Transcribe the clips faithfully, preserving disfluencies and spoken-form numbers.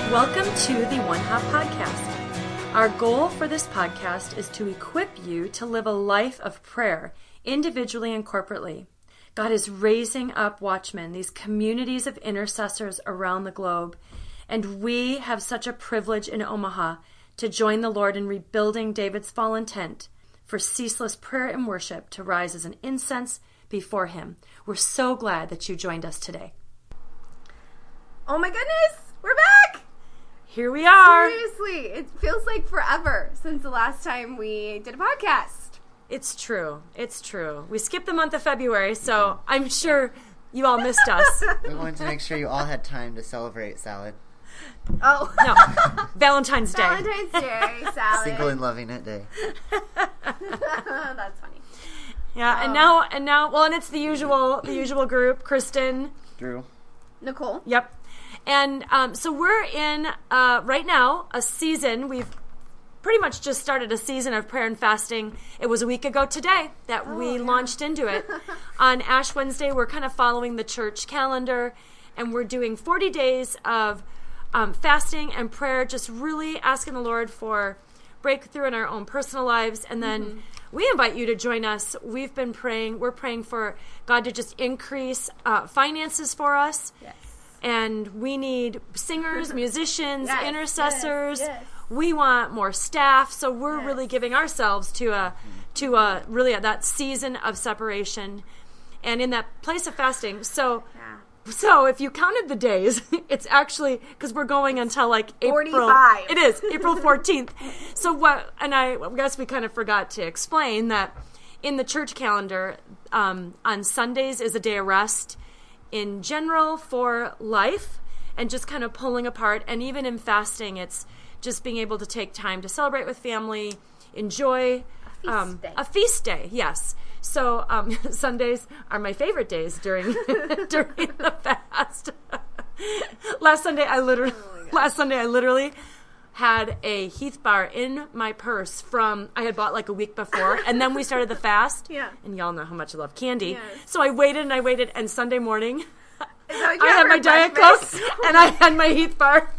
Welcome to the One Hop Podcast. Our goal for this podcast is to equip you to live a life of prayer, individually and corporately. God is raising up watchmen, these communities of intercessors around the globe, and we have such a privilege in Omaha to join the Lord in rebuilding David's fallen tent for ceaseless prayer and worship to rise as an incense before Him. We're so glad that you joined us today. Oh my goodness, we're back! Here we are. Seriously, it feels like forever since the last time we did a podcast. It's true. It's true. We skipped the month of February, so I'm sure you all missed us. We wanted to make sure you all had time to celebrate salad. Oh. No. Valentine's Day. Valentine's Day, salad. Single and loving it day. That's funny. Yeah, Oh. and now, and now, well, and it's the usual, the usual group, Kristen. Drew. Nicole. Yep. And um, so we're in, uh, right now, a season. We've pretty much just started a season of prayer and fasting. It was a week ago today that Oh, we yeah. launched into it. On Ash Wednesday, we're kind of following the church calendar, and we're doing forty days of um, fasting and prayer, just really asking the Lord for breakthrough in our own personal lives. And then mm-hmm. we invite you to join us. We've been praying. We're praying for God to just increase uh, finances for us. Yes. And we need singers, musicians, Yes, intercessors. yes, yes. We want more staff. So we're Yes. really giving ourselves to a, to a really a, that season of separation, and in that place of fasting. So, Yeah. so if you counted the days, it's actually because we're going until like April. forty-five. It is April fourteenth. So what? And I guess we kind of forgot to explain that in the church calendar, um, on Sundays is a day of rest in general for life, and just kind of pulling apart. And even in fasting, it's just being able to take time to celebrate with family, enjoy A feast um, day. a feast day. Yes. So um, Sundays are my favorite days during during the fast. last Sunday, I literally Oh last Sunday I literally had a Heath bar in my purse from I had bought like a week before, and then we started the fast. Yeah. And y'all know how much I love candy. Yes. So I waited and I waited, and Sunday morning Is that what you I had for my Diet Coke breakfast? and I had my Heath bar.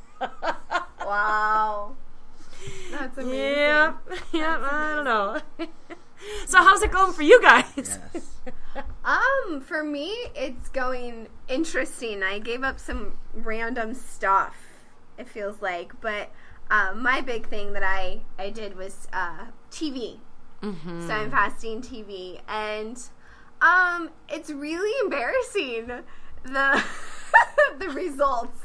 Wow. That's amazing. Yeah, yeah, I don't know. So how's it going for you guys? Yes. Um, for me, it's going interesting. I gave up some random stuff, it feels like, but um, my big thing that I, I did was uh, T V. Mm-hmm. So I'm fasting T V, and um, it's really embarrassing, the the results,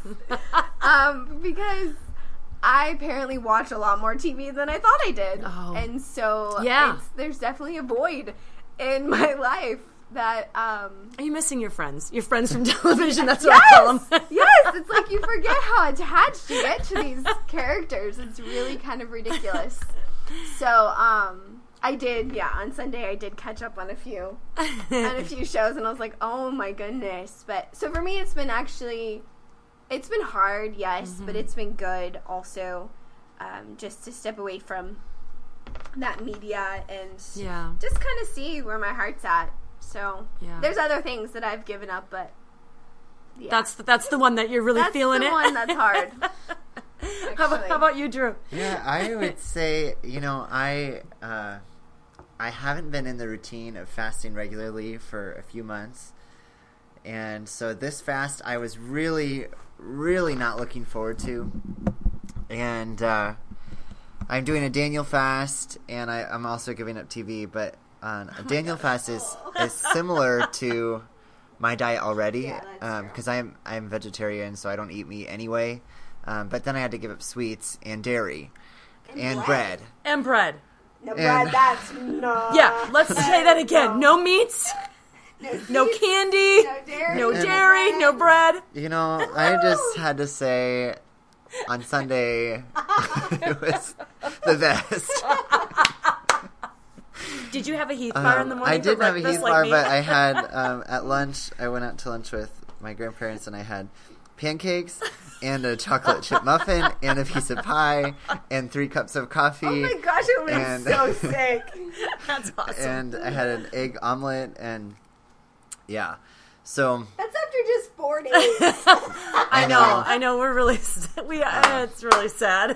um, because I apparently watch a lot more T V than I thought I did, Oh. and so Yeah. it's, there's definitely a void in my life that um, Are you missing your friends? Your friends from television, that's what I yes, call them. yes, it's like you forget how attached you get to these characters. It's really kind of ridiculous. So, um, I did, yeah, on Sunday I did catch up on a few, on a few shows, and I was like, oh my goodness. But, so for me, it's been actually, it's been hard, yes, Mm-hmm. but it's been good also, um, just to step away from that media and Yeah. just kind of see where my heart's at. So, Yeah. there's other things that I've given up, but yeah. That's the, that's the one that you're really That's feeling the it. one that's hard. how, about, how about you, Drew? Yeah, I would say, you know, I uh, I haven't been in the routine of fasting regularly for a few months. And so this fast I was really, really not looking forward to. And uh, I'm doing a Daniel fast, and I, I'm also giving up T V. But uh, a Daniel fast is, is similar to my diet already, Yeah, that's because I'm I'm vegetarian, so I don't eat meat anyway. Um, but then I had to give up sweets and dairy And and bread. bread. And bread. No, And- Brad, that's no. Yeah, let's say that again. No meats, No, no sweets, candy, no dairy, no And- dairy, no bread. You know, I just had to say, on Sunday, it was the best. Did you have a Heath bar in the Um, morning I did for have a breakfast Heath like bar, me? but I had um, at lunch. I went out to lunch with my grandparents, and I had pancakes and a chocolate chip muffin and a piece of pie and three cups of coffee. Oh my gosh, it was And- so sick. That's awesome. And I had an egg omelet, and yeah. So That's after just four four days. I know, I know. We're really, we. Uh, it's really sad.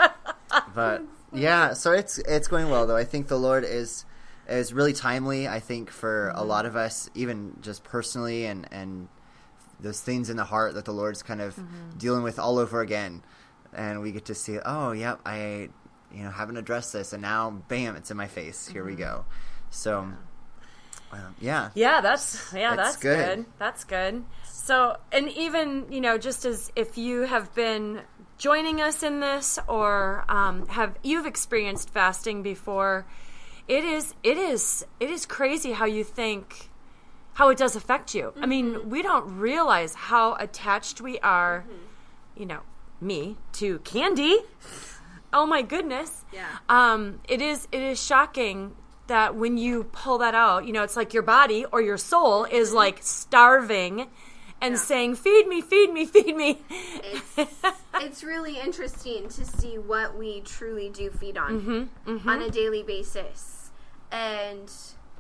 But yeah, so it's it's going well though. I think the Lord is is really timely. I think for a lot of us, even just personally, and and those things in the heart that the Lord's kind of mm-hmm. dealing with all over again, and we get to see, oh, yep, I, you know, haven't addressed this, and now, bam, it's in my face. Here mm-hmm. we go. So. Yeah. Um, yeah. Yeah, that's yeah, that's that's good. good. That's good. So, and even, you know, just as if you have been joining us in this, or um, have you've experienced fasting before, it is it is it is crazy how you think how it does affect you. Mm-hmm. I mean, we don't realize how attached we are, mm-hmm. you know, me to candy. Oh my goodness. Yeah. Um, it is it is shocking that when you pull that out, you know, it's like your body or your soul is like starving and yeah. saying, feed me, feed me, feed me. It's, it's really interesting to see what we truly do feed on mm-hmm, mm-hmm. on a daily basis. And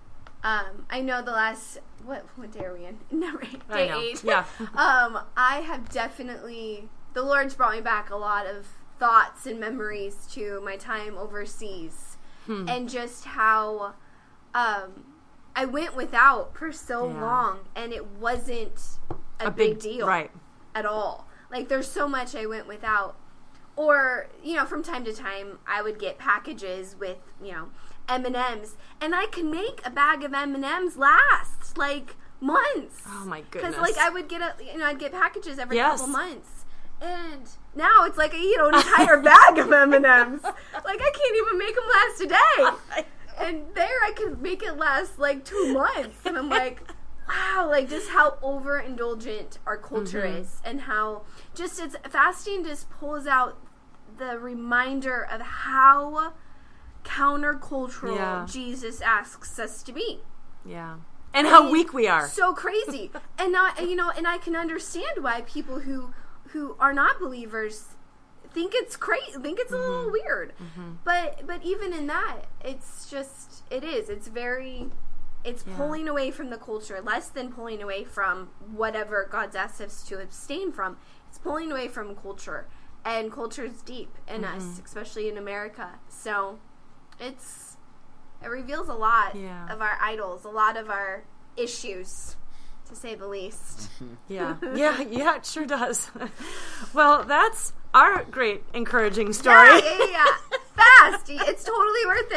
um, I know the last, what what day are we in? No, right, day I know. eight. Yeah. um, I have definitely, the Lord's brought me back a lot of thoughts and memories to my time overseas. Hmm. And just how um, I went without for so yeah. long, and it wasn't a, a big, big deal right. at all. Like, there's so much I went without. Or, you know, from time to time, I would get packages with, you know, M and M's, and I could make a bag of M and M's last, like, months. Oh, my goodness. Because, like, I would get, a, you know, I'd get packages every yes. couple months. And now it's like I eat an entire bag of M and M's. Like, I can't even make them last a day. And there I could make it last, like, two months. And I'm like, wow, like, just how overindulgent our culture mm-hmm. is. And how just it's fasting just pulls out the reminder of how countercultural yeah. Jesus asks us to be. Yeah. And how I mean, weak we are. So crazy. And not, you know, and I can understand why people who... who are not believers think it's crazy, think it's a mm-hmm. little weird. Mm-hmm. But but even in that, it's just, it is. It's very, it's yeah. pulling away from the culture, less than pulling away from whatever God's asked us to abstain from. It's pulling away from culture. And culture is deep in mm-hmm. us, especially in America. So it's, it reveals a lot yeah. of our idols, a lot of our issues, to say the least. Yeah, yeah, yeah, it sure does. Well, that's our great encouraging story. Yeah, yeah, yeah. Fast. It's totally worth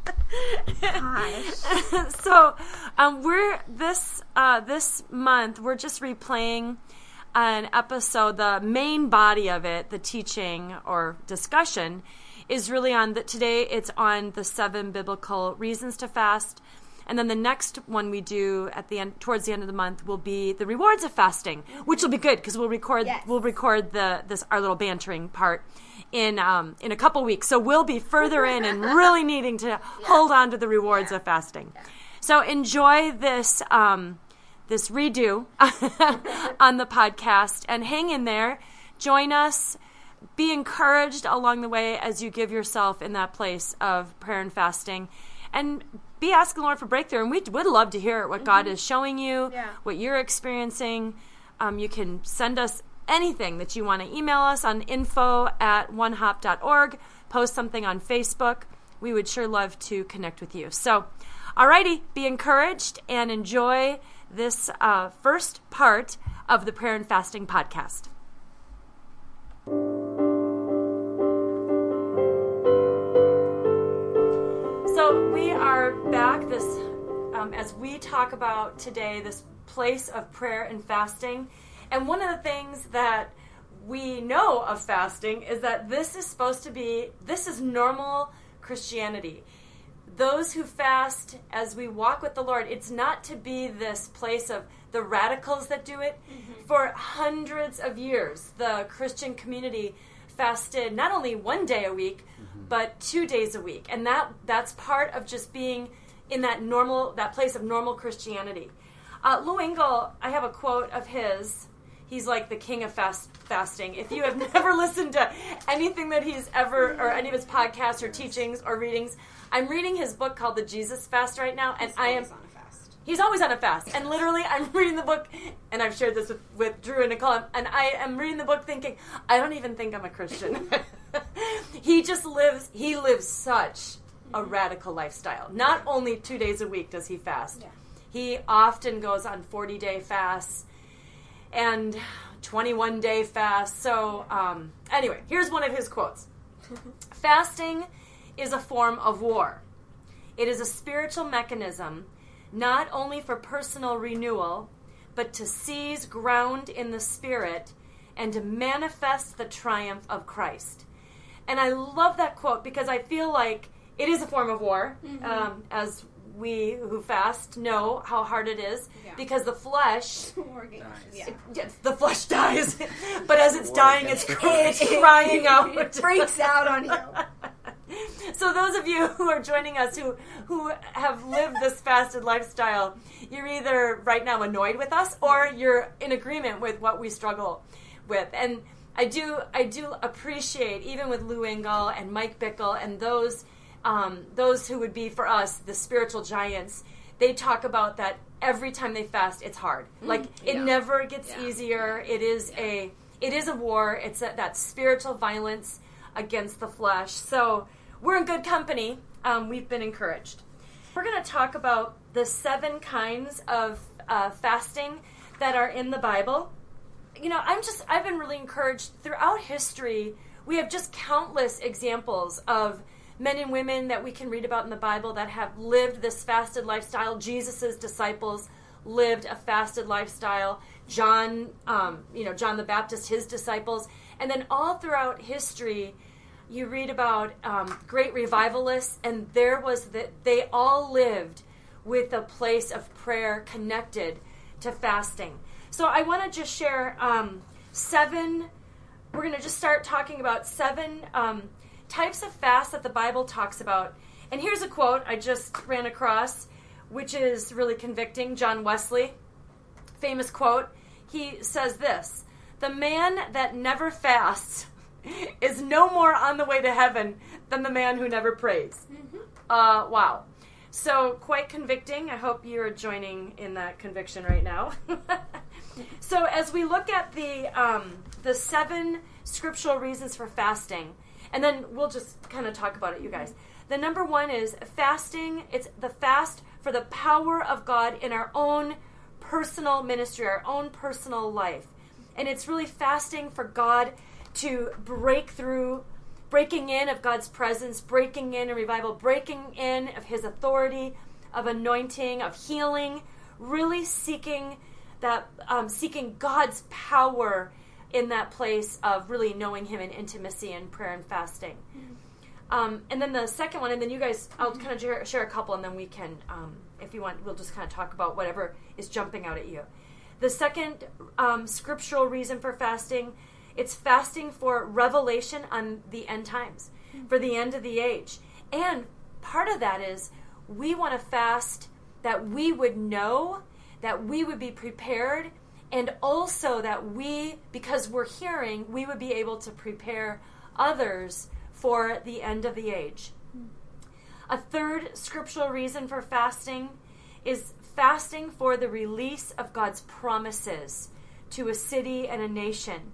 it. Gosh. So, um, we're this uh, this month we're just replaying an episode. The main body of it, the teaching or discussion, is really on the today. It's on the seven biblical reasons to fast. And then the next one we do at the end, towards the end of the month, will be the rewards of fasting, which will be good because we'll record yes. we'll record the this our little bantering part in um, in a couple weeks. So we'll be further in and really needing to yeah. hold on to the rewards yeah. of fasting. Yeah. So enjoy this um, this redo on the podcast and hang in there. Join us. Be encouraged along the way as you give yourself in that place of prayer and fasting, and be asking the Lord for breakthrough, and we would love to hear what mm-hmm. God is showing you, yeah. what you're experiencing. Um, you can send us anything that you want to. Email us on info at one hop dot org. Post something on Facebook. We would sure love to connect with you. So, alrighty, be encouraged and enjoy this uh, first part of the Prayer and Fasting podcast. So we are back this um, as we talk about today this place of prayer and fasting. And one of the things that we know of fasting is that this is supposed to be, this is normal Christianity. Those who fast as we walk with the Lord, it's not to be this place of the radicals that do it. Mm-hmm. For hundreds of years, the Christian community fasted not only one day a week, mm-hmm. but two days a week. And that that's part of just being in that normal, that place of normal Christianity. Uh, Lou Engle, I have a quote of his. He's like the king of fast, fasting. If you have never listened to anything that he's ever, or any of his podcasts or teachings or readings, I'm reading his book called The Jesus Fast right now, and he's I am... on a fast. He's always on a fast. And literally, I'm reading the book, and I've shared this with, with Drew and Nicole, and I am reading the book thinking, I don't even think I'm a Christian. He just lives, he lives such a radical lifestyle. Not only two days a week does he fast. Yeah. He often goes on forty-day fasts and twenty-one-day fasts. So, um, anyway, here's one of his quotes. Fasting is a form of war. It is a spiritual mechanism not only for personal renewal, but to seize ground in the Spirit and to manifest the triumph of Christ. And I love that quote because I feel like it is a form of war, mm-hmm. um, as we who fast know how hard it is, yeah. because the flesh, yeah. it, it, the flesh dies, but as it's dying, it's, it's crying out. It freaks out on you. So those of you who are joining us who, who have lived this fasted lifestyle, you're either right now annoyed with us or you're in agreement with what we struggle with. And I do I do appreciate, even with Lou Engle and Mike Bickle and those um, those who would be for us the spiritual giants, they talk about that every time they fast, it's hard. Mm, like it yeah. never gets yeah. easier. It is yeah. a it is a war. It's a, that spiritual violence against the flesh. So we're in good company. Um, we've been encouraged. We're going to talk about the seven kinds of uh, fasting that are in the Bible. You know, I'm just, I've been really encouraged throughout history. We have just countless examples of men and women that we can read about in the Bible that have lived this fasted lifestyle. Jesus' disciples lived a fasted lifestyle. John, um, you know, John the Baptist, his disciples. And then all throughout history, you read about um, great revivalists, and there was that they all lived with a place of prayer connected to fasting. So I want to just share um, seven, we're going to just start talking about seven um, types of fast that the Bible talks about. And here's a quote I just ran across, which is really convicting. John Wesley, famous quote, he says this: "The man that never fasts is no more on the way to heaven than the man who never prays." Mm-hmm. Uh, wow. So quite convicting. I hope you're joining in that conviction right now. So as we look at the um, the seven scriptural reasons for fasting, and then we'll just kind of talk about it, you guys. The number one is fasting. It's the fast for the power of God in our own personal ministry, our own personal life. And it's really fasting for God to break through, breaking in of God's presence, breaking in a revival, breaking in of his authority, of anointing, of healing, really seeking that, um, seeking God's power in that place of really knowing him in intimacy and prayer and fasting. Mm-hmm. Um, and then the second one, and then you guys, I'll kind of share, share a couple, and then we can, um, if you want, we'll just kind of talk about whatever is jumping out at you. The second um, scriptural reason for fasting, it's fasting for revelation on the end times, mm-hmm. for the end of the age. And part of that is we want to fast that we would know, that we would be prepared, and also that we, because we're hearing, we would be able to prepare others for the end of the age. Mm-hmm. A third scriptural reason for fasting is fasting for the release of God's promises to a city and a nation.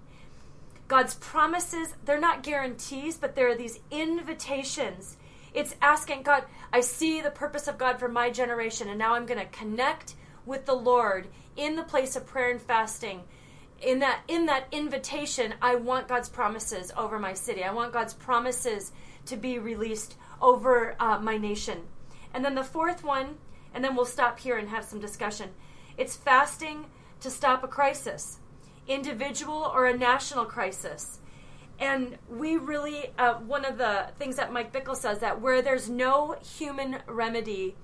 God's promises, they're not guarantees, but there are these invitations. It's asking God, I see the purpose of God for my generation, and now I'm going to connect with the Lord in the place of prayer and fasting. In that, in that invitation, I want God's promises over my city. I want God's promises to be released over uh, my nation. And then the fourth one, and then we'll stop here and have some discussion. It's fasting to stop a crisis, individual or a national crisis. And we really, uh, one of the things that Mike Bickle says, that where there's no human remedy,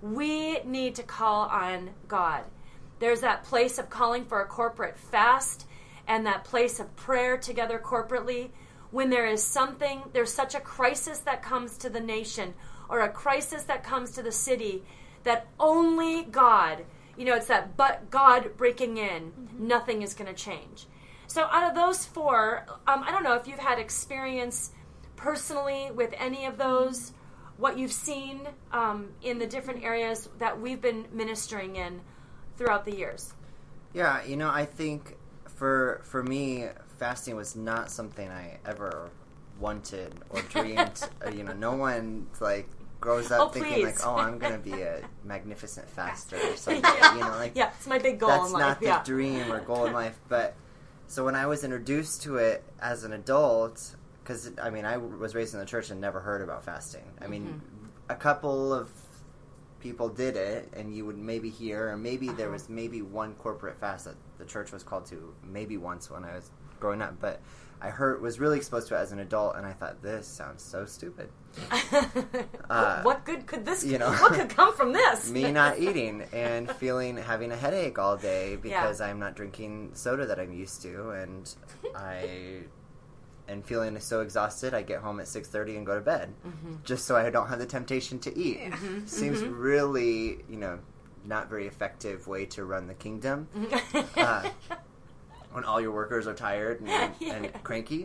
we need to call on God. There's that place of calling for a corporate fast and that place of prayer together corporately. When there is something, there's such a crisis that comes to the nation or a crisis that comes to the city that only God, you know, it's that but God breaking in, mm-hmm. nothing is going to change. So out of those four, um, I don't know if you've had experience personally with any of those, what you've seen um, in the different areas that we've been ministering in throughout the years. Yeah, you know, I think for for me, fasting was not something I ever wanted or dreamed. uh, you know, no one like grows up Oh, thinking please. like, oh, I'm going to be a magnificent faster or something. Yeah. You know, like Yeah, it's my big goal that's in life. not the yeah. dream or goal in life. But so when I was introduced to it as an adult, because I mean, I was raised in the church and never heard about fasting. I mean, Mm-hmm. a couple of people did it, and you would maybe hear, or maybe Uh-huh. there was maybe one corporate fast that the church was called to, maybe once when I was growing up. But I heard was really exposed to it as an adult, and I thought, this sounds so stupid. Uh, what good could this? you know, what could come from this? Me not eating and feeling having a headache all day because yeah. I'm not drinking soda that I'm used to, and I and feeling so exhausted, I get home at six thirty and go to bed, mm-hmm. just so I don't have the temptation to eat. Mm-hmm. Seems mm-hmm. really, you know, not very effective way to run the kingdom. uh, when all your workers are tired and, yeah. and cranky.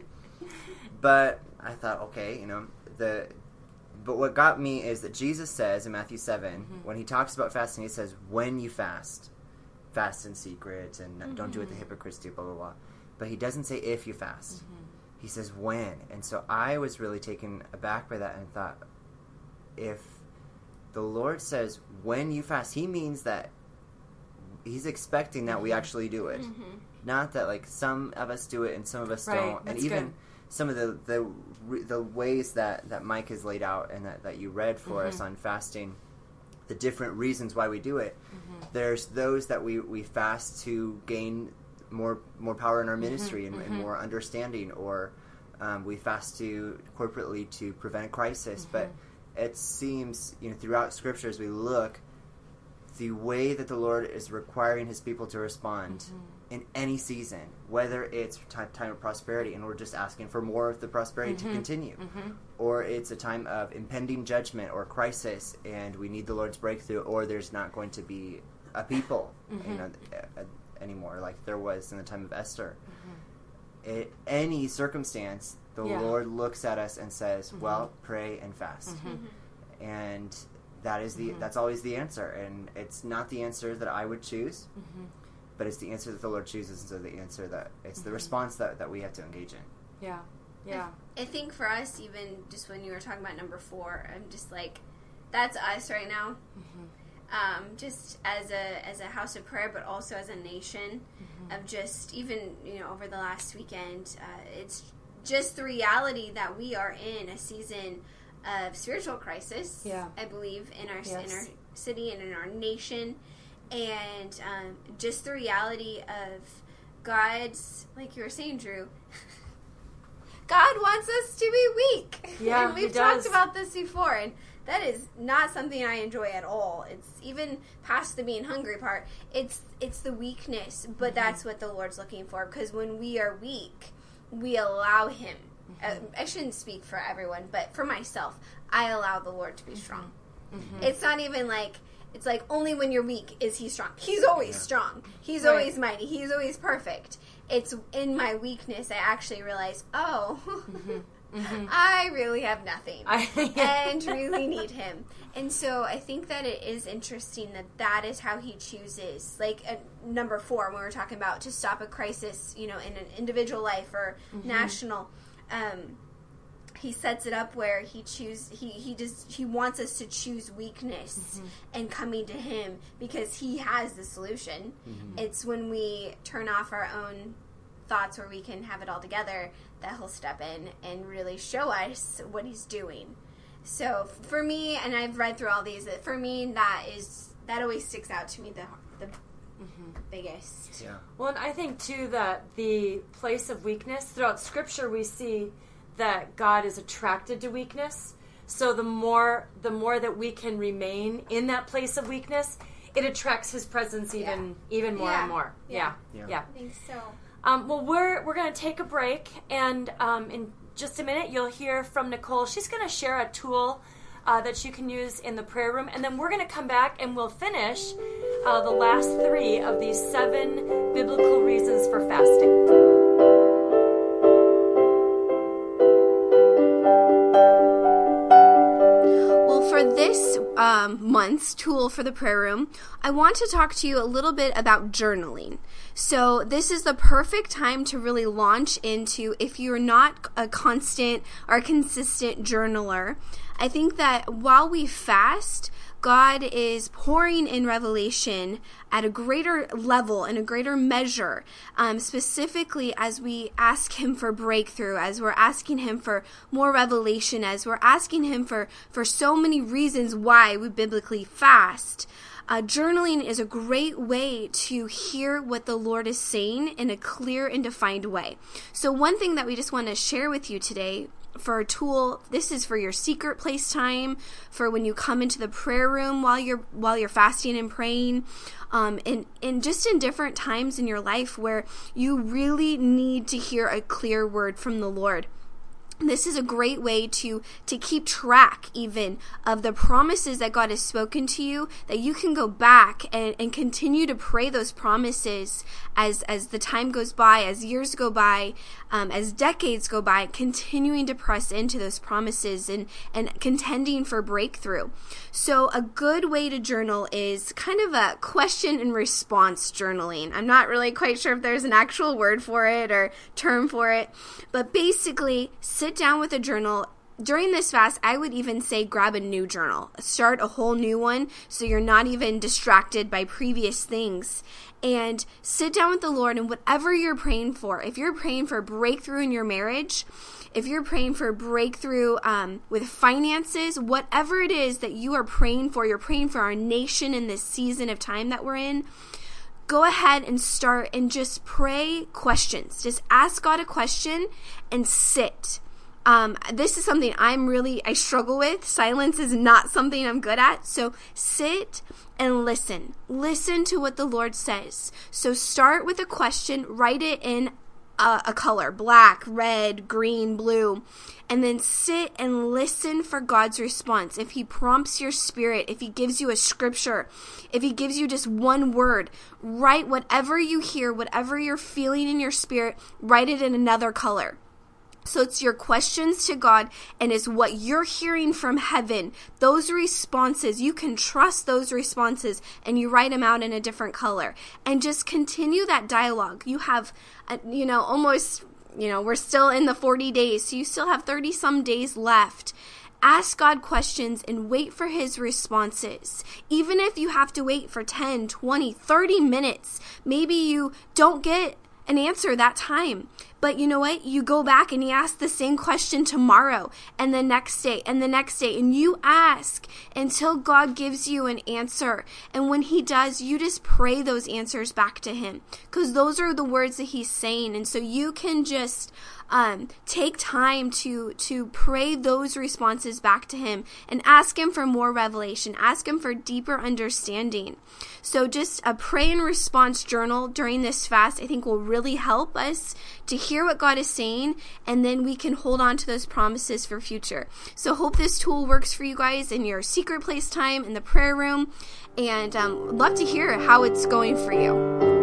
But I thought, okay, you know, the but what got me is that Jesus says in Matthew seven, mm-hmm. when he talks about fasting, he says, when you fast, fast in secret, and mm-hmm. don't do what the hypocrites do, blah, blah, blah. But he doesn't say if you fast. Mm-hmm. He says when. And so I was really taken aback by that and thought, if the Lord says when you fast, he means that he's expecting that mm-hmm. we actually do it. Mm-hmm. Not that, like, some of us do it and some of us right. don't. That's and even good. some of the, the the ways that, that Mike has laid out and that, that you read for mm-hmm. us on fasting, the different reasons why we do it. Mm-hmm. There's those that we, we fast to gain more more power in our ministry mm-hmm. and, mm-hmm. and more understanding, or um, we fast to corporately to prevent a crisis. Mm-hmm. But it seems, you know, throughout Scripture as we look, the way that the Lord is requiring his people to respond mm-hmm. in any season, whether it's time, time of prosperity and we're just asking for more of the prosperity mm-hmm. to continue, mm-hmm. or it's a time of impending judgment or crisis and we need the Lord's breakthrough, or there's not going to be a people mm-hmm. you know, a, a, anymore like there was in the time of Esther. Mm-hmm. It, any circumstance, the yeah. Lord looks at us and says, mm-hmm. well, pray and fast. Mm-hmm. And that is the mm-hmm. that's always the answer, and it's not the answer that I would choose, mm-hmm. but it's the answer that the Lord chooses, and so the answer that it's mm-hmm. the response that, that we have to engage in. Yeah, yeah. I, I think for us, even just when you were talking about number four, I'm just like, that's us right now. Mm-hmm. Um, just as a as a house of prayer, but also as a nation mm-hmm. of just even you know over the last weekend, uh, it's just the reality that we are in a season of spiritual crisis, yeah. I believe, in our yes. in our city and in our nation, and um, just the reality of God's, like you were saying, Drew, God wants us to be weak. Yeah, and we've he does. talked about this before, and that is not something I enjoy at all. It's even past the being hungry part. It's it's the weakness, but mm-hmm. that's what the Lord's looking for, because when we are weak, we allow Him. Uh, I shouldn't speak for everyone, but for myself, I allow the Lord to be strong. Mm-hmm. It's not even like, it's like only when you're weak is he strong. He's always yeah. strong. He's right. always mighty. He's always perfect. It's in my weakness I actually realize, oh, mm-hmm. Mm-hmm. I really have nothing I, yeah. and really need him. And so I think that it is interesting that that is how he chooses. Like uh, number four, when we were talking about to stop a crisis, you know, in an individual life or mm-hmm. national, um, he sets it up where he choose he he just he wants us to choose weakness mm-hmm. and coming to him because he has the solution. Mm-hmm. It's when we turn off our own thoughts where we can have it all together that he'll step in and really show us what he's doing. So for me, and I've read through all these, for me that is that always sticks out to me the the mm-hmm. biggest. Yeah. Well, and I think too that the place of weakness throughout Scripture we see that God is attracted to weakness. So the more the more that we can remain in that place of weakness, it attracts His presence even yeah. even more yeah. and more. Yeah. Yeah. yeah, I think so. Um, well, we're we're going to take a break, and um, in just a minute you'll hear from Nicole. She's going to share a tool uh, that you can use in the prayer room, and then we're going to come back and we'll finish uh, the last three of these seven biblical reasons for fasting. um, month's tool for the prayer room, I want to talk to you a little bit about journaling. So this is the perfect time to really launch into, if you're not a constant or consistent journaler. I think that while we fast, God is pouring in revelation at a greater level and a greater measure, um, specifically as we ask Him for breakthrough, as we're asking Him for more revelation, as we're asking Him for, for so many reasons why we biblically fast. Uh, journaling is a great way to hear what the Lord is saying in a clear and defined way. So one thing that we just want to share with you today for a tool, this is for your secret place time, for when you come into the prayer room while you're while you're fasting and praying, um, and, and just in different times in your life where you really need to hear a clear word from the Lord. This is a great way to, to keep track even of the promises that God has spoken to you, that you can go back and, and continue to pray those promises as, as the time goes by, as years go by, um, as decades go by, continuing to press into those promises and, and contending for breakthrough. So a good way to journal is kind of a question and response journaling. I'm not really quite sure if there's an actual word for it or term for it, but basically, sit down with a journal. During this fast, I would even say grab a new journal. Start a whole new one so you're not even distracted by previous things. And sit down with the Lord, and whatever you're praying for, if you're praying for breakthrough in your marriage, if you're praying for breakthrough um, with finances, whatever it is that you are praying for, you're praying for our nation in this season of time that we're in, go ahead and start and just pray questions. Just ask God a question and sit. Um, this is something I'm really, I struggle with. Silence is not something I'm good at. So sit and listen. Listen to what the Lord says. So start with a question, write it in a, a color, black, red, green, blue, and then sit and listen for God's response. If He prompts your spirit, if He gives you a scripture, if He gives you just one word, write whatever you hear, whatever you're feeling in your spirit, write it in another color. So it's your questions to God, and it's what you're hearing from heaven. Those responses, you can trust those responses, and you write them out in a different color. And just continue that dialogue. You have, uh, you know, almost, you know, we're still in the forty days, so you still have thirty some days left. Ask God questions and wait for His responses. Even if you have to wait for ten, twenty, thirty minutes, maybe you don't get an answer that time. But you know what? You go back and you ask the same question tomorrow and the next day and the next day. And you ask until God gives you an answer. And when He does, you just pray those answers back to Him. Because those are the words that He's saying. And so you can just um, take time to, to pray those responses back to Him and ask Him for more revelation. Ask Him for deeper understanding. So just a pray and response journal during this fast, I think will really help us to hear what God is saying, and then we can hold on to those promises for future. So hope this tool works for you guys in your secret place time in the prayer room, and um, love to hear how it's going for you.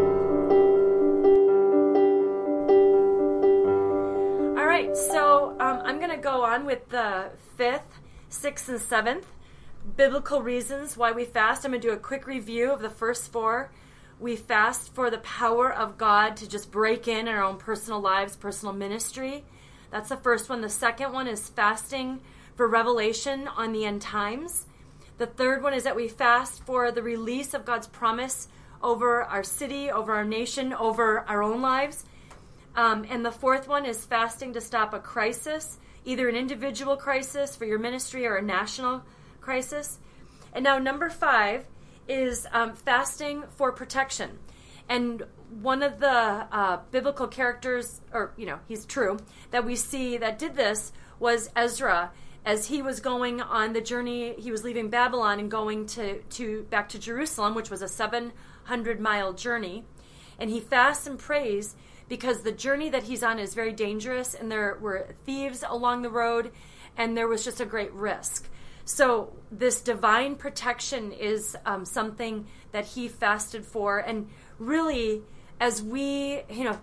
All right, so um, I'm going to go on with the fifth, sixth, and seventh biblical reasons why we fast. I'm going to do a quick review of the first four. We fast for the power of God to just break in our own personal lives, personal ministry. That's the first one. The second one is fasting for revelation on the end times. The third one is that we fast for the release of God's promise over our city, over our nation, over our own lives. Um, and the fourth one is fasting to stop a crisis, either an individual crisis for your ministry or a national crisis. And now number five is um, fasting for protection. And one of the uh, biblical characters, or, you know, he's true, that we see that did this was Ezra. As he was going on the journey, he was leaving Babylon and going to, to back to Jerusalem, which was a seven hundred mile journey. And he fasts and prays because the journey that he's on is very dangerous, and there were thieves along the road, and there was just a great risk. So this divine protection is um, something that he fasted for. And really, as we, you know,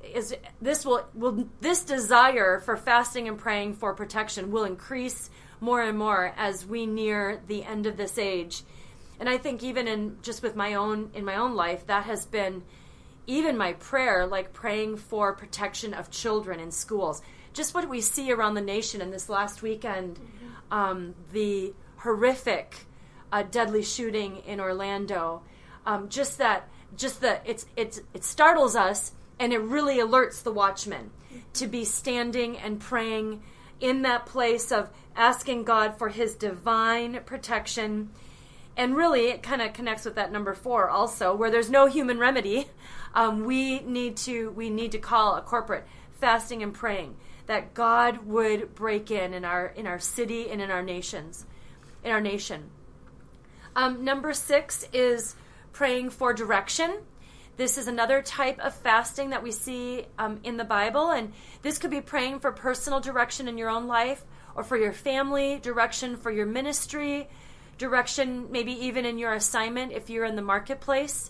is this will will this desire for fasting and praying for protection will increase more and more as we near the end of this age. And I think even in just with my own in my own life, that has been even my prayer, like praying for protection of children in schools. Just what we see around the nation. In this last weekend, mm-hmm. um, the horrific uh, deadly shooting in Orlando. Um, just that, just the it's it's it startles us, and it really alerts the watchmen mm-hmm. to be standing and praying in that place of asking God for His divine protection. And really, it kind of connects with that number four also, where there's no human remedy. Um, we need to we need to call a corporate fasting and praying that God would break in in our in our city and in our nations, in our nation. Um, number six is praying for direction. This is another type of fasting that we see um, in the Bible, and this could be praying for personal direction in your own life, or for your family, direction for your ministry, direction maybe even in your assignment if you're in the marketplace.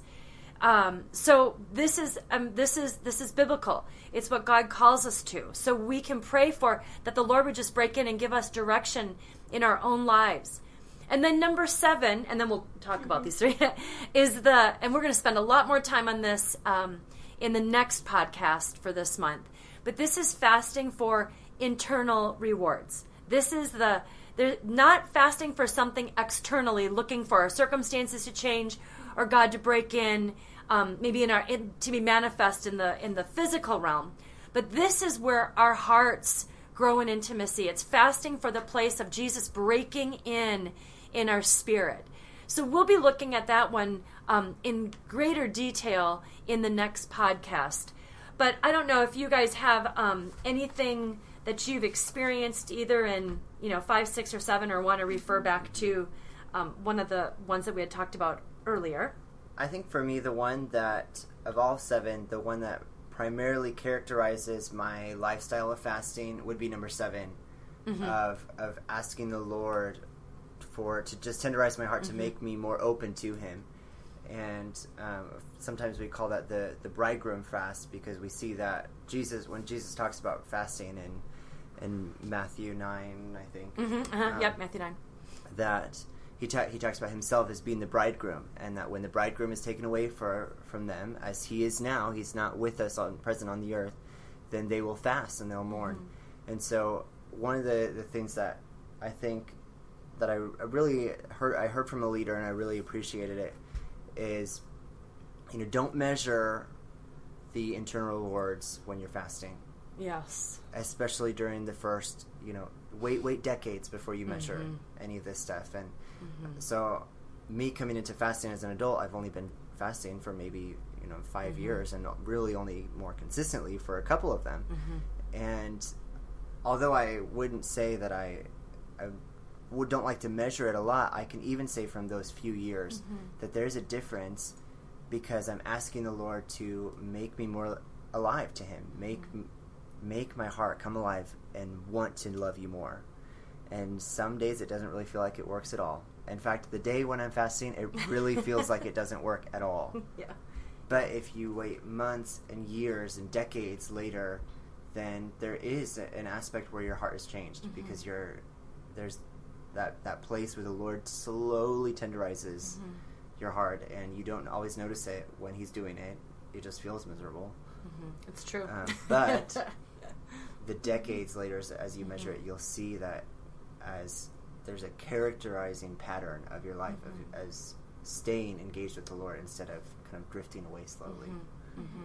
Um, so this is um, this is this is biblical. It's what God calls us to. So we can pray for that the Lord would just break in and give us direction in our own lives. And then number seven, and then we'll talk mm-hmm. about these three, is the, and we're going to spend a lot more time on this um, in the next podcast for this month. But this is fasting for internal rewards. This is the, they're not fasting for something externally, looking for our circumstances to change or God to break in, um, maybe in our in, to be manifest in the in the physical realm. But this is where our hearts grow in intimacy. It's fasting for the place of Jesus breaking in in our spirit. So we'll be looking at that one um, in greater detail in the next podcast. But I don't know if you guys have um, anything that you've experienced either in, you know, five, six, or seven, or want to refer back to um, one of the ones that we had talked about earlier. I think for me, the one that, of all seven, the one that primarily characterizes my lifestyle of fasting would be number seven, mm-hmm. of of asking the Lord for, to just tenderize my heart, mm-hmm. to make me more open to Him. And um, sometimes we call that the, the bridegroom fast, because we see that Jesus, when Jesus talks about fasting in, in Matthew nine, I think. Mm-hmm. Uh-huh. Um, yep, Matthew nine. That he ta- he talks about himself as being the bridegroom, and that when the bridegroom is taken away for, from them, as he is now, he's not with us on, present on the earth, then they will fast and they'll mourn. Mm-hmm. And so one of the, the things that I think that I, I really heard, I heard from a leader, and I really appreciated it, is, you know, don't measure the internal rewards when you're fasting. Yes. Especially during the first, you know, wait, wait decades before you measure mm-hmm. any of this stuff. And mm-hmm. so me coming into fasting as an adult, I've only been fasting for maybe, you know, five mm-hmm. years, and really only more consistently for a couple of them. Mm-hmm. And although I wouldn't say that I, I would, don't like to measure it a lot, I can even say from those few years mm-hmm. that there's a difference, because I'm asking the Lord to make me more alive to Him, make mm-hmm. make my heart come alive and want to love You more. And some days it doesn't really feel like it works at all. In fact, the day when I'm fasting, it really feels like it doesn't work at all. Yeah. But if you wait months and years and decades later, then there is a, an aspect where your heart is changed, mm-hmm. because you're there's that, that place where the Lord slowly tenderizes mm-hmm. your heart, and you don't always notice it when He's doing it. It just feels miserable. Mm-hmm. It's true. Um, but the decades later, as you measure mm-hmm. it, you'll see that as there's a characterizing pattern of your life mm-hmm. of, as staying engaged with the Lord instead of kind of drifting away slowly. Mm-hmm. Mm-hmm.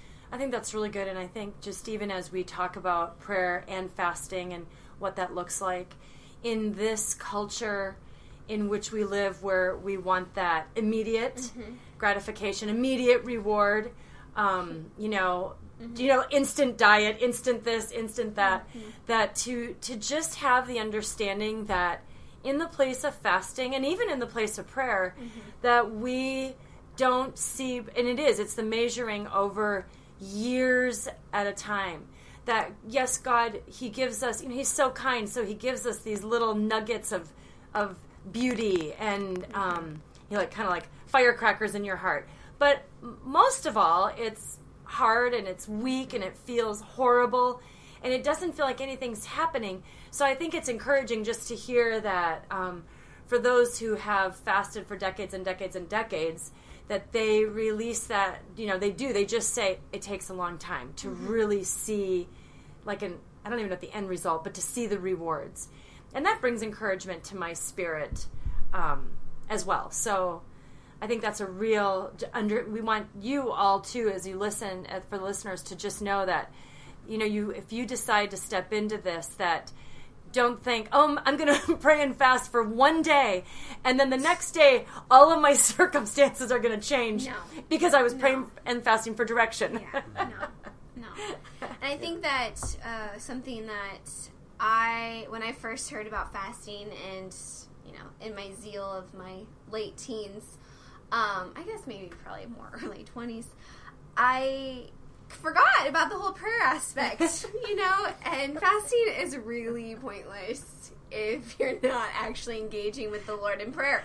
I think that's really good, and I think just even as we talk about prayer and fasting and what that looks like, in this culture in which we live, where we want that immediate mm-hmm. gratification, immediate reward, um, you know, mm-hmm. you know, instant diet, instant this, instant that, mm-hmm. that to to just have the understanding that in the place of fasting, and even in the place of prayer, mm-hmm. that we don't see, and it is, it's the measuring over years at a time. That, yes, God, He gives us, you know, He's so kind, so He gives us these little nuggets of of beauty and, um, you know, like kind of like firecrackers in your heart. But most of all, it's hard and it's weak and it feels horrible and it doesn't feel like anything's happening. So I think it's encouraging just to hear that um, for those who have fasted for decades and decades and decades, that they release that, you know, they do. They just say it takes a long time to mm-hmm. really see, like an, I don't even know the end result, but to see the rewards. And that brings encouragement to my spirit um, as well. So I think that's a real, under. we want you all too, as you listen, uh, for the listeners, to just know that, you know, you if you decide to step into this, that don't think, oh, I'm going to pray and fast for one day, and then the next day, all of my circumstances are going to change no. because I was no. praying and fasting for direction. Yeah, no, no. And I think that uh, something that I, when I first heard about fasting and, you know, in my zeal of my late teens, um, I guess maybe probably more early twenties, I forgot about the whole prayer aspect, you know, and fasting is really pointless if you're not actually engaging with the Lord in prayer.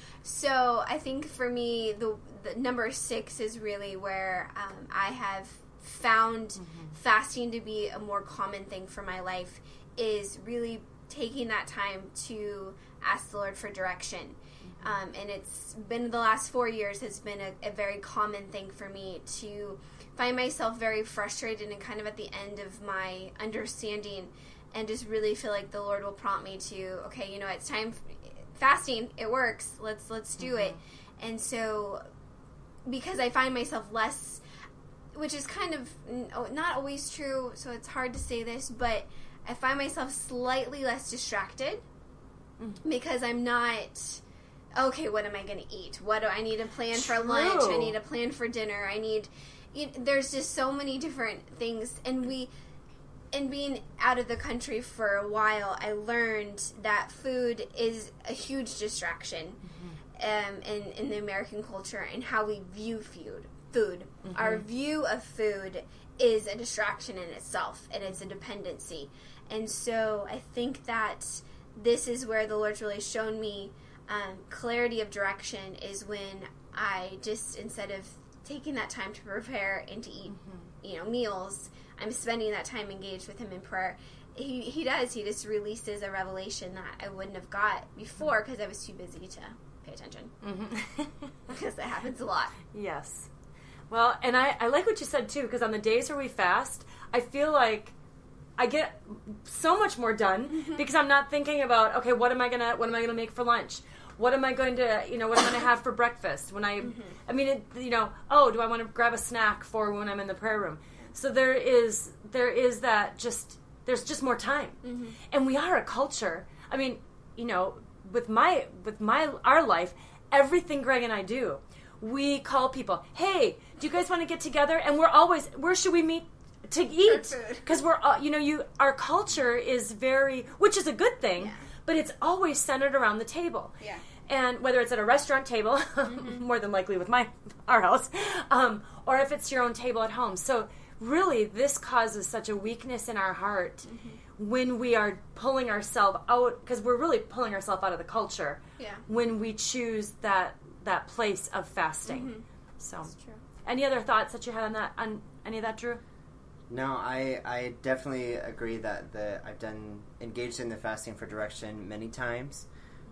So I think for me, the, the number six is really where um, I have found mm-hmm. fasting to be a more common thing for my life, is really taking that time to ask the Lord for direction. Mm-hmm. Um, and it's been the last four years has been a, a very common thing for me to find myself very frustrated and kind of at the end of my understanding, and just really feel like the Lord will prompt me to, okay, you know, it's time, fasting, it works, let's let's do mm-hmm. it. And so, because I find myself less, which is kind of not always true, so it's hard to say this, but I find myself slightly less distracted mm-hmm. because I'm not, okay, what am I going to eat? What do I need to plan True. for lunch? I need to plan for dinner. I need... You know, there's just so many different things, and we, and being out of the country for a while, I learned that food is a huge distraction mm-hmm. um, in, in the American culture and how we view food. Food. Mm-hmm. Our view of food is a distraction in itself, and it's a dependency. And so I think that this is where the Lord's really shown me um, clarity of direction, is when I just, instead of taking that time to prepare and to eat, mm-hmm. you know, meals, I'm spending that time engaged with him in prayer. He he does. He just releases a revelation that I wouldn't have got before because I was too busy to pay attention. Mm-hmm. Because that happens a lot. Yes. Well, and I, I like what you said, too, because on the days where we fast, I feel like I get so much more done mm-hmm. because I'm not thinking about, okay, what am I gonna what am I gonna make for lunch? What am I going to, you know, what am I going to have for breakfast? When I, mm-hmm. I mean, it, you know, oh, do I want to grab a snack for when I'm in the prayer room? So there is, there is that just, there's just more time. Mm-hmm. And we are a culture. I mean, you know, with my, with my, our life, everything Greg and I do, we call people, hey, do you guys want to get together? And we're always, where should we meet to eat? Because we're, uh, you know, you, our culture is very, which is a good thing, yeah. but it's always centered around the table. Yeah. And whether it's at a restaurant table, mm-hmm. more than likely with my our house, um, or if it's your own table at home. So really, this causes such a weakness in our heart mm-hmm. when we are pulling ourselves out, because we're really pulling ourselves out of the culture yeah. when we choose that that place of fasting. Mm-hmm. So, that's true. Any other thoughts that you had on that? On any of that, Drew? No, I I definitely agree that the I've done engaged in the fasting for direction many times.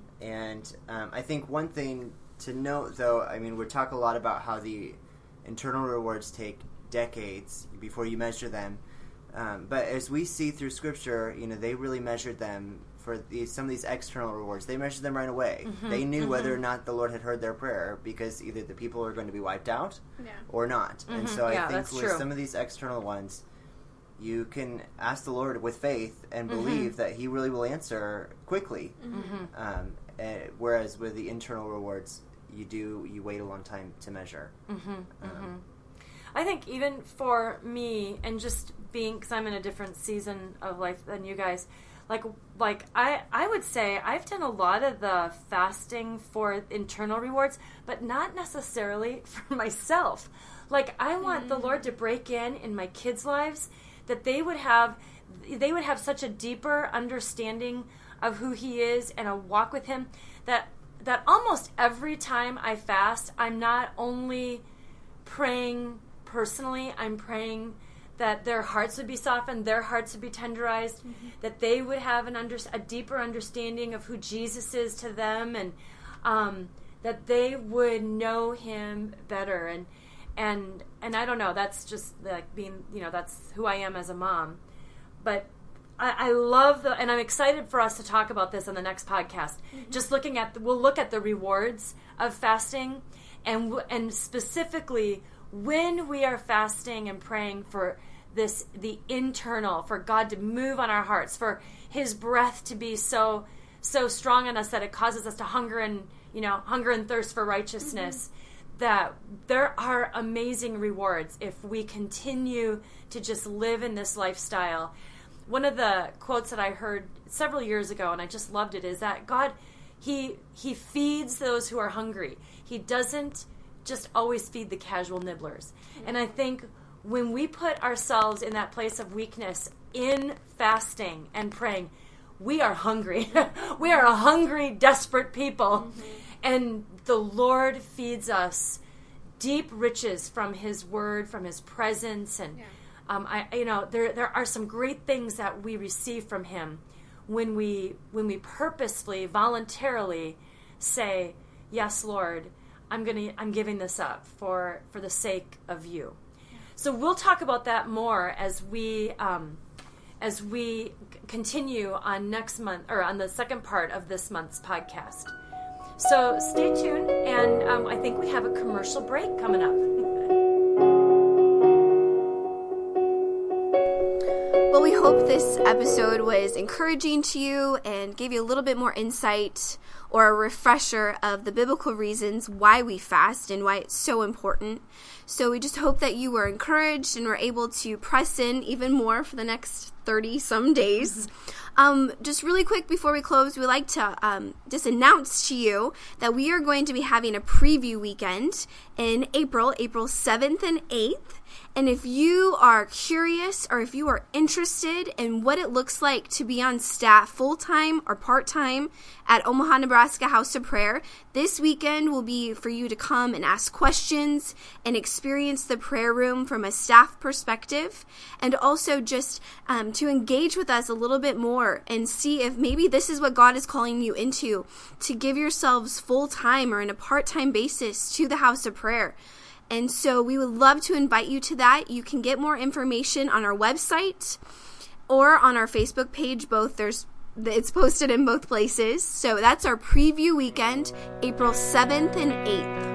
And um, I think one thing to note, though, I mean, we talk a lot about how the internal rewards take decades before you measure them. Um, but as we see through Scripture, you know, they really measured them for these, some of these external rewards. They measured them right away. Mm-hmm, they knew mm-hmm. whether or not the Lord had heard their prayer, because either the people are going to be wiped out yeah. or not. Mm-hmm, and so yeah, I think with true. some of these external ones, you can ask the Lord with faith and believe mm-hmm. that He really will answer quickly. Mm-hmm. Um, Uh, whereas with the internal rewards, you do you wait a long time to measure. Mm-hmm, um, mm-hmm. I think even for me, and just being, because I'm in a different season of life than you guys, like like I I would say I've done a lot of the fasting for internal rewards, but not necessarily for myself. Like I want mm-hmm. the Lord to break in in my kids' lives, that they would have they would have such a deeper understanding of who He is and a walk with Him, that that almost every time I fast, I'm not only praying personally, I'm praying that their hearts would be softened, their hearts would be tenderized, mm-hmm. that they would have an under, a deeper understanding of who Jesus is to them, and um, that they would know him better. And and and I don't know, that's just like being, you know, that's who I am as a mom. But I, I love the, and I'm excited for us to talk about this on the next podcast. Mm-hmm. Just looking at, the, we'll look at the rewards of fasting, and and specifically when we are fasting and praying for this, the internal, for God to move on our hearts, for his breath to be so so strong on us that it causes us to hunger and, you know, hunger and thirst for righteousness, mm-hmm. that there are amazing rewards if we continue to just live in this lifestyle. One of the quotes that I heard several years ago, and I just loved it, is that God, he he feeds those who are hungry. He doesn't just always feed the casual nibblers. Mm-hmm. And I think when we put ourselves in that place of weakness in fasting and praying, we are hungry. We are a hungry, desperate people. Mm-hmm. And the Lord feeds us deep riches from his word, from his presence. And yeah. um, I, you know, there there are some great things that we receive from him when we when we purposefully, voluntarily say, "Yes, Lord, I'm gonna I'm giving this up for for the sake of you." So we'll talk about that more as we um, as we continue on next month, or on the second part of this month's podcast. So stay tuned, and um, I think we have a commercial break coming up. Well, we hope this episode was encouraging to you and gave you a little bit more insight or a refresher of the biblical reasons why we fast and why it's so important. So we just hope that you were encouraged and were able to press in even more for the next thirty some days. Um, just really quick before we close, we'd like to um, just announce to you that we are going to be having a preview weekend in April, April seventh and eighth. And if you are curious or if you are interested in what it looks like to be on staff full-time or part-time at Omaha, Nebraska House of Prayer, this weekend will be for you to come and ask questions and experience the prayer room from a staff perspective, and also just um, to engage with us a little bit more and see if maybe this is what God is calling you into, to give yourselves full-time or in a part-time basis to the House of Prayer. And so we would love to invite you to that. You can get more information on our website or on our Facebook page. Both there's it's posted in both places. So that's our preview weekend, April seventh and eighth.